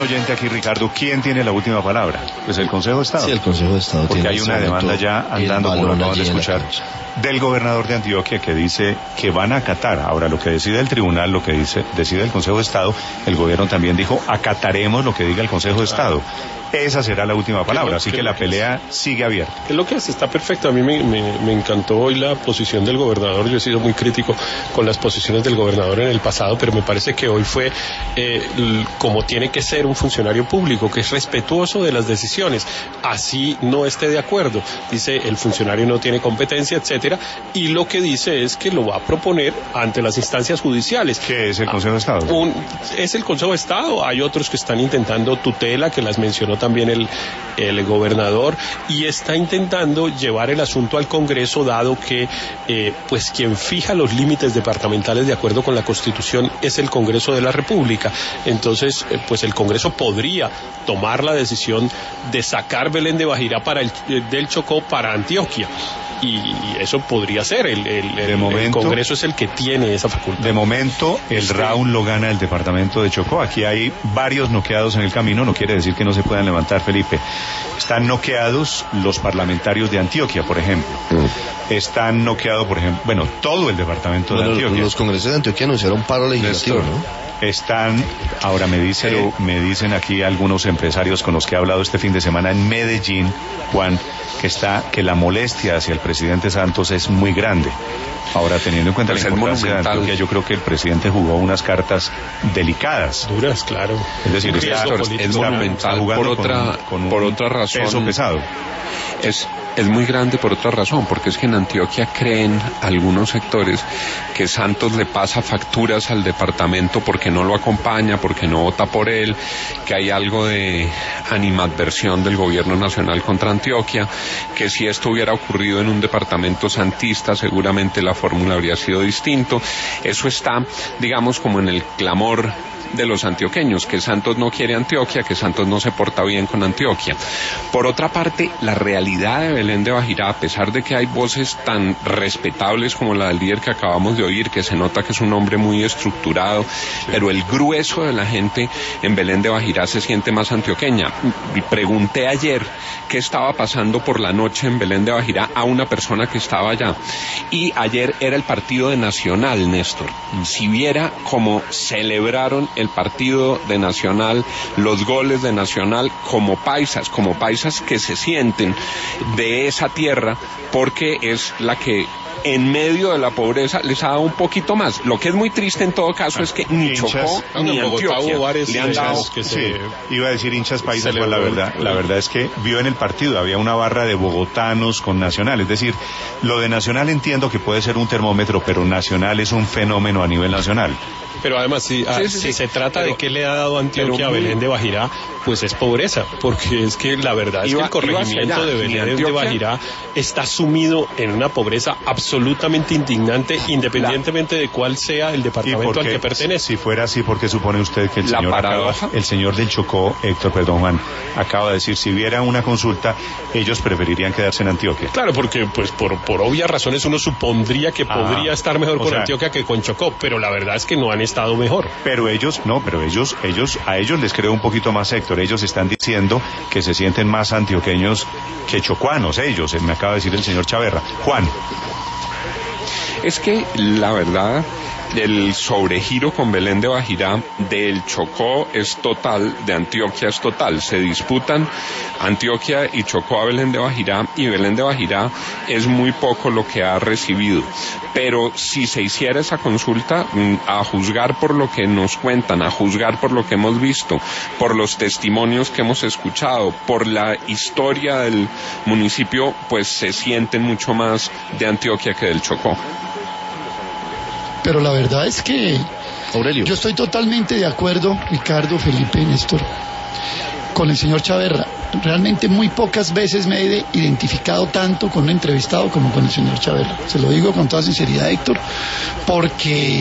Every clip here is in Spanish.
oyente aquí, Ricardo, ¿quién tiene la última palabra? Pues el Consejo de Estado. Sí, el Consejo de Estado. Porque hay una demanda ya andando, como acabamos de escuchar, del gobernador de Antioquia, que dice que van a acatar. Ahora, lo que decide el tribunal, lo que decide el Consejo de Estado, el gobierno también dijo, acataremos lo que diga el Consejo de Estado. Esa será la última palabra, así que la pelea sigue abierta. Es lo que es, está perfecto. A mí me encantó hoy la posición del gobernador. Yo he sido muy crítico con las posiciones del gobernador en el pasado, pero me parece que hoy fue como tiene que ser un funcionario público, que es respetuoso de las decisiones, así no esté de acuerdo. Dice, el funcionario no tiene competencia, etcétera, y lo que dice es que lo va a proponer ante las instancias judiciales. ¿Qué es el Consejo de Estado? Es el Consejo de Estado. Hay otros que están intentando tutela, que las mencionó también el gobernador, y está intentando llevar el asunto al Congreso, dado que pues quien fija los límites departamentales de acuerdo con la Constitución es el Congreso de la República. Entonces pues el Congreso podría tomar la decisión de sacar Belén de Bajirá del Chocó para Antioquia. Y eso podría ser, el Congreso es el que tiene esa facultad. De momento, el round lo gana el departamento de Chocó. Aquí hay varios noqueados en el camino, no quiere decir que no se puedan levantar, Felipe. Están noqueados los parlamentarios de Antioquia, por ejemplo. Están noqueados, por ejemplo, bueno, todo el departamento de Antioquia. Los congresos de Antioquia anunciaron paro legislativo, ¿no? Están, ahora me dicen aquí algunos empresarios con los que he hablado este fin de semana en Medellín, Juan, que la molestia hacia el presidente Santos es muy grande. Ahora, teniendo en cuenta la importancia de Antioquia, yo creo que el presidente jugó unas cartas delicadas. Duras, claro. Es decir, es monumental por otra razón. Peso pesado. Es muy grande por otra razón, porque es que en Antioquia creen algunos sectores que Santos le pasa facturas al departamento porque no lo acompaña, porque no vota por él, que hay algo de animadversión del gobierno nacional contra Antioquia, que si esto hubiera ocurrido en un departamento santista seguramente la fórmula habría sido distinto. Eso está, digamos, como en el clamor de los antioqueños, que Santos no quiere Antioquia, que Santos no se porta bien con Antioquia. Por otra parte, la realidad de Belén de Bajirá, a pesar de que hay voces tan respetables como la del líder que acabamos de oír, que se nota que es un hombre muy estructurado, pero el grueso de la gente en Belén de Bajirá se siente más antioqueña. Pregunté ayer qué estaba pasando por la noche en Belén de Bajirá a una persona que estaba allá, y ayer era el partido de Nacional, Néstor. Si viera cómo celebraron el partido de Nacional, los goles de Nacional, como paisas que se sienten de esa tierra, porque es la que en medio de la pobreza les ha dado un poquito más. Lo que es muy triste en todo caso es que ni Chocó ni Antioquia le han dado. Iba a decir hinchas paisas, pues la verdad es que vio en el partido, había una barra de bogotanos con Nacional, es decir, lo de Nacional entiendo que puede ser un termómetro, pero Nacional es un fenómeno a nivel nacional. Pero además, si se trata de qué le ha dado Antioquia a Belén de Bajirá, pues es pobreza, porque es que la verdad es que el corregimiento de Belén de Bajirá está sumido en una pobreza absolutamente indignante, independientemente de cuál sea el departamento al que pertenece. Si fuera así, ¿por qué supone usted que el señor del Chocó, Juan, acaba de decir, si hubiera una consulta, ellos preferirían quedarse en Antioquia? Claro, porque pues por obvias razones uno supondría que podría estar mejor con Antioquia que con Chocó, pero la verdad es que no han estado mejor. Pero ellos a ellos les creo un poquito más, Héctor. Ellos están diciendo que se sienten más antioqueños que chocuanos, ellos, me acaba de decir el señor Chaverra. Juan. Es que la verdad, el sobregiro con Belén de Bajirá del Chocó es total, de Antioquia es total. Se disputan Antioquia y Chocó a Belén de Bajirá, y Belén de Bajirá es muy poco lo que ha recibido. Pero si se hiciera esa consulta, a juzgar por lo que nos cuentan, a juzgar por lo que hemos visto, por los testimonios que hemos escuchado, por la historia del municipio, pues se sienten mucho más de Antioquia que del Chocó. Pero la verdad es que Aurelio, yo estoy totalmente de acuerdo, Ricardo, Felipe, Néstor, con el señor Chaverra. Realmente muy pocas veces me he identificado tanto con un entrevistado como con el señor Chaverra. Se lo digo con toda sinceridad, Héctor, porque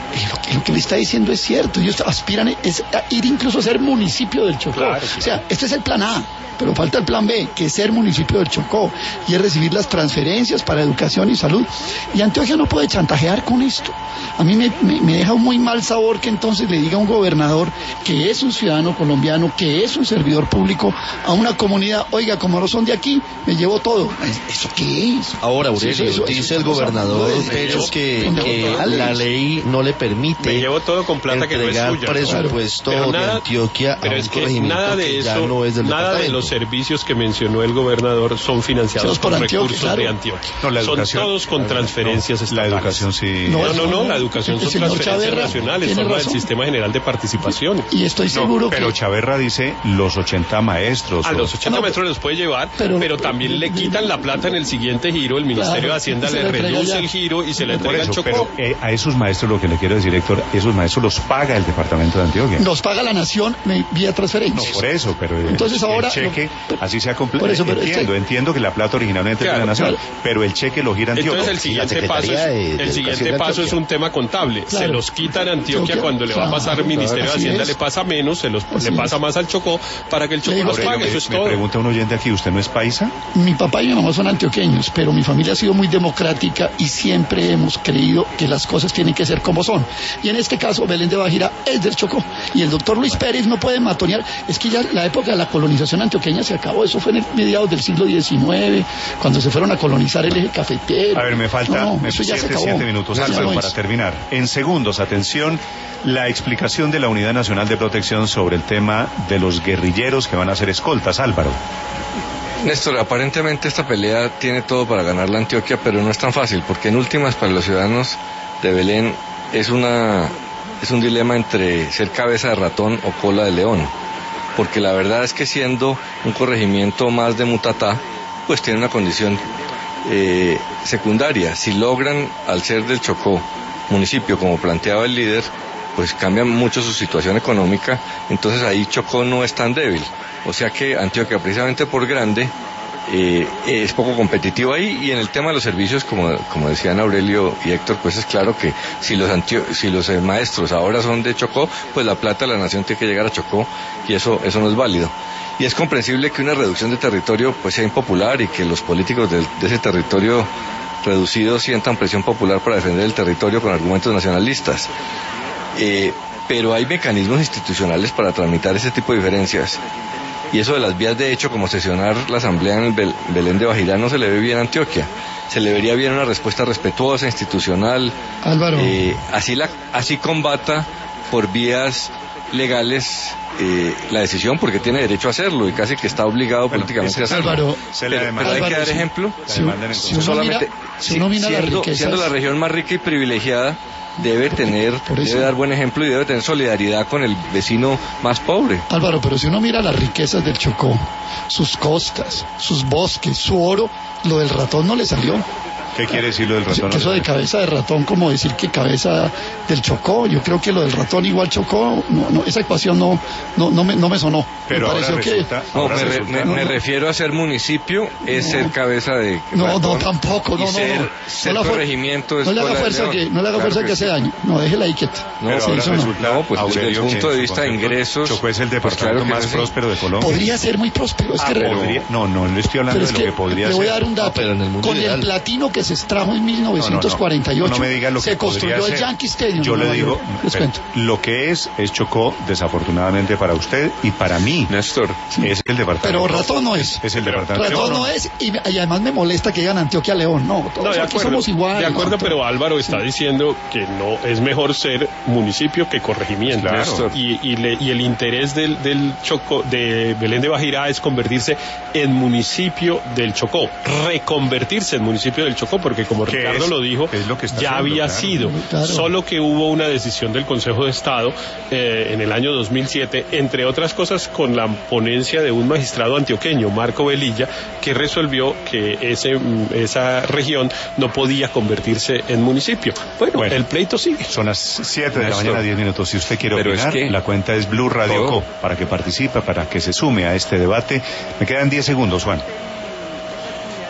lo que le está diciendo es cierto. Ellos aspiran es a ir incluso a ser municipio del Chocó. Claro. O sea, este es el plan A, pero falta el plan B, que es ser municipio del Chocó, y es recibir las transferencias para educación y salud. Y Antioquia no puede chantajear con esto. A mí me deja un muy mal sabor que entonces le diga a un gobernador que es un ciudadano colombiano, que es un servidor público, a una comunidad, oiga, como no son de aquí, me llevo todo. ¿Eso qué es? Ahora, Aurelio, dice el gobernador Pérez que la ley no le permite me llevo todo con plata que no es suya. Presupuesto Pero de Antioquia pero a es un que corregimiento nada de que eso, ya no es del nada de departamento. los servicios que mencionó el gobernador son financiados por con Antioquia, recursos claro. de Antioquia. No, la son educación, todos con transferencias la estatales. educación sí. No, la educación El son señor transferencias Chaverra nacionales, tiene forma del razón. Sistema General de Participación. Y estoy No, seguro pero que... Chaverra dice los 80 maestros. A los 80 No, metros los puede llevar, pero también le quitan la plata en el siguiente giro, el Ministerio Claro, de Hacienda y se le le entrega reduce ya. el giro y se le Por entrega el eso, Chocó. pero a esos maestros lo que le quiero decir, Héctor, esos maestros los paga el departamento de Antioquia. Nos paga la nación vía No, transferencias. por eso, pero Entonces ahora el cheque, así sea por eso, pero entiendo que la plata originalmente es de la Claro, nación, claro. pero el cheque lo gira Antioquia. Entonces el la siguiente paso Secretaría de el Educación siguiente de paso es Antioquia. un tema contable. Claro. Se los quitan a Antioquia Antioquia, cuando le va a pasar al claro, Ministerio de así Hacienda, es. le pasa menos, le Así pasa es. más al Chocó para que el Chocó Le digo, los Aurelio, pague. Eso es Me todo. pregunta un oyente aquí, ¿usted no es paisa? Mi papá y mi mamá son antioqueños, pero mi familia ha sido muy democrática y siempre hemos creído que las cosas tienen que ser como son. Y en este caso, Belén de Bajira es del Chocó. Y el doctor Luis Pérez no puede matonear. Es que ya la época de la colonización antioqueña se acabó. Eso fue en mediados del siglo XIX, cuando se fueron a colonizar el eje cafetero. A ver, me falta eso ya se acabó. 7 minutos, Ya Álvaro, no para es. terminar. En segundos, atención, la explicación de la Unidad Nacional de Protección sobre el tema de los guerrilleros que van a ser escoltas, Álvaro. Néstor, aparentemente esta pelea tiene todo para ganar la Antioquia, pero no es tan fácil, porque en últimas para los ciudadanos de Belén es un dilema entre ser cabeza de ratón o cola de león, porque la verdad es que siendo un corregimiento más de Mutatá, pues tiene una condición secundaria. Si logran, al ser del Chocó, municipio como planteaba el líder, pues cambia mucho su situación económica, entonces ahí Chocó no es tan débil. O sea que Antioquia, precisamente por grande, es poco competitivo ahí. Y en el tema de los servicios, como decían Aurelio y Héctor, pues es claro que si los maestros ahora son de Chocó, pues la plata de la nación tiene que llegar a Chocó, y eso no es válido. Y es comprensible que una reducción de territorio pues sea impopular y que los políticos de ese territorio reducido sientan presión popular para defender el territorio con argumentos nacionalistas. Pero hay mecanismos institucionales para tramitar ese tipo de diferencias. Y eso de las vías de hecho, como sesionar la asamblea en el Belén de Bajira, no se le ve bien a Antioquia. Se le vería bien una respuesta respetuosa, institucional. Álvaro. Así combata por vías legales la decisión, porque tiene derecho a hacerlo y casi que está obligado políticamente a hacerlo. Álvaro, pero hay que dar ejemplo. Si uno mira las riquezas, siendo la región más rica y privilegiada, debe dar buen ejemplo y debe tener solidaridad con el vecino más pobre. Álvaro, pero si uno mira las riquezas del Chocó, sus costas, sus bosques, su oro, lo del ratón no le salió. ¿Qué quiere decir lo del ratón? Que eso de cabeza de ratón, como decir que cabeza del Chocó, yo creo que lo del ratón igual Chocó, no, esa ecuación no me sonó. Pero me pareció me refiero a ser municipio, es ser cabeza de ratón. No, tampoco, no. Ser corregimiento es no le haga fuerza que hace daño. No, déjela ahí quieta. Pero ahora resulta, pues desde el punto de vista de ingresos, Chocó es el departamento más próspero de Colombia. Podría ser muy próspero, es que no le estoy hablando de lo que podría ser. Le voy a dar un dato. Con el platino que se extrajo en 1948, no me diga lo que se construyó el Yankee Stadium. Yo le digo, cuento. lo que es Chocó, desafortunadamente para usted y para mí, Néstor, es el departamento. Pero ratón no es. Es el departamento. Ratón no es, y además me molesta que digan Antioquia León. No, todos aquí somos iguales. De acuerdo, pero Álvaro está diciendo que no es mejor ser municipio que corregimiento. Claro. Y el interés del Chocó, de Belén de Bajira, es convertirse en municipio del Chocó, reconvertirse en municipio del Chocó, porque como Ricardo lo dijo, ya había sido. Claro. Solo que hubo una decisión del Consejo de Estado en el año 2007, entre otras cosas con la ponencia de un magistrado antioqueño, Marco Velilla, que resolvió que esa región no podía convertirse en municipio. Bueno, el pleito sigue. Son las 7 de la mañana, 10 minutos. Si usted quiere opinar, la cuenta es Blue Radio Co, para que participe, para que se sume a este debate. Me quedan 10 segundos, Juan. Es que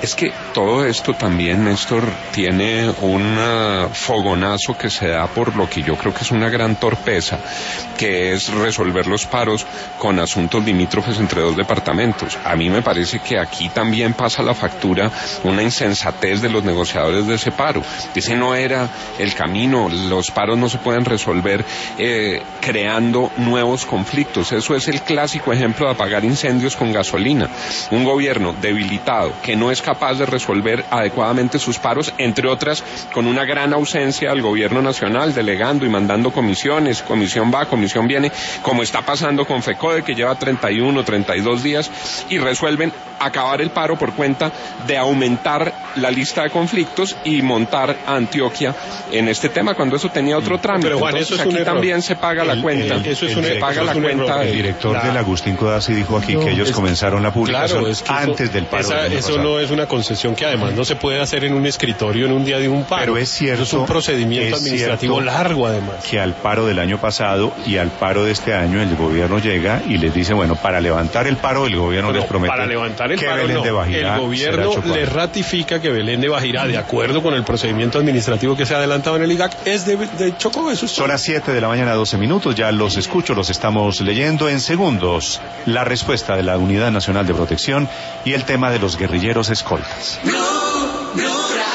todo esto también, Néstor, tiene un fogonazo que se da por lo que yo creo que es una gran torpeza, que es resolver los paros con asuntos limítrofes entre dos departamentos. A mí me parece que aquí también pasa la factura una insensatez de los negociadores de ese paro. Ese no era el camino, los paros no se pueden resolver creando nuevos conflictos. Eso es el clásico ejemplo de apagar incendios con gasolina. Un gobierno debilitado que no es capaz de resolver adecuadamente sus paros, entre otras con una gran ausencia del gobierno nacional, delegando y mandando comisiones, comisión va, comisión viene, como está pasando con FECODE, que lleva 31, 32 días, y resuelven acabar el paro por cuenta de aumentar la lista de conflictos y montar a Antioquia en este tema, cuando eso tenía otro trámite. Pero Juan, entonces, eso es aquí también se paga la cuenta. El director de la Agustín Codazzi dijo aquí que ellos comenzaron la publicación antes del paro. Eso no es una concesión que además no se puede hacer en un escritorio en un día de un paro. Pero es cierto, eso es un procedimiento administrativo largo, además. Que al paro del año pasado y al paro de este año el gobierno llega y les dice, bueno, para levantar el paro el gobierno les promete para levantar el que paro, Belén de Bajirá, el gobierno le ratifica que Belén de Bajirá, de acuerdo con el procedimiento administrativo que se ha adelantado en el IGAC, es de Chocó. Eso es Son las 7 de la mañana, 12 minutos, ya los escucho, los estamos leyendo en segundos. La respuesta de la Unidad Nacional de Protección y el tema de los guerrilleros escoltas.